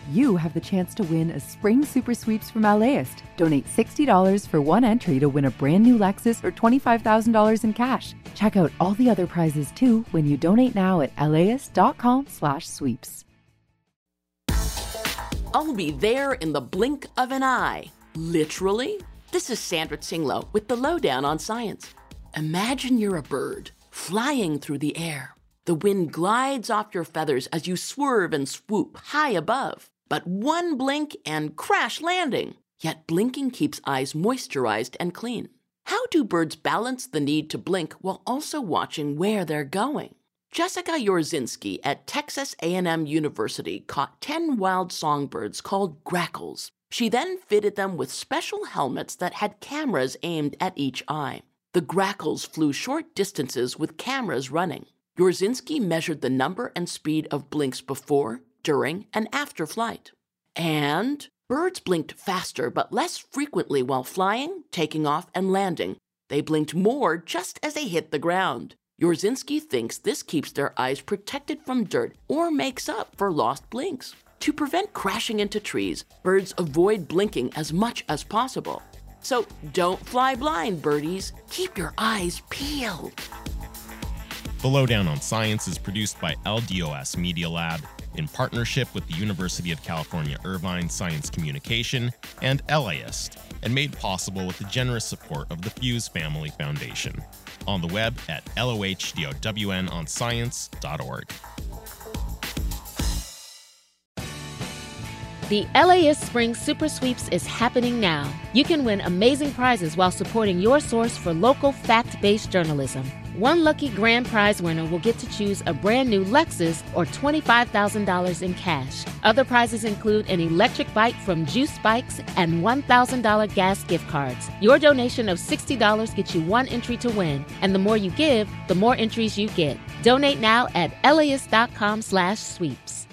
you have the chance to win a spring super sweeps from LAist. Donate $60 for one entry to win a brand new Lexus or $25,000 in cash. Check out all the other prizes too when you donate now at laist.com/sweeps. I'll be there in the blink of an eye. Literally. This is Sandra Tsinglow with the Lowdown on Science. Imagine you're a bird flying through the air. The wind glides off your feathers as you swerve and swoop high above. But one blink and crash landing. Yet blinking keeps eyes moisturized and clean. How do birds balance the need to blink while also watching where they're going? Jessica Yorzinski at Texas A&M University caught 10 wild songbirds called grackles. She then fitted them with special helmets that had cameras aimed at each eye. The grackles flew short distances with cameras running. Yorzinski measured the number and speed of blinks before, during, and after flight. And birds blinked faster but less frequently while flying, taking off, and landing. They blinked more just as they hit the ground. Yorzinski thinks this keeps their eyes protected from dirt or makes up for lost blinks. To prevent crashing into trees, birds avoid blinking as much as possible. So don't fly blind, birdies. Keep your eyes peeled. The Lowdown on Science is produced by LDOS Media Lab in partnership with the University of California Irvine Science Communication and LAist, and made possible with the generous support of the Fuse Family Foundation. On the web at LOHDOWNonscience.org. The LAist Spring Super Sweeps is happening now. You can win amazing prizes while supporting your source for local fact-based journalism. One lucky grand prize winner will get to choose a brand new Lexus or $25,000 in cash. Other prizes include an electric bike from Juice Bikes and $1,000 gas gift cards. Your donation of $60 gets you one entry to win, and the more you give, the more entries you get. Donate now at laist.com/sweeps.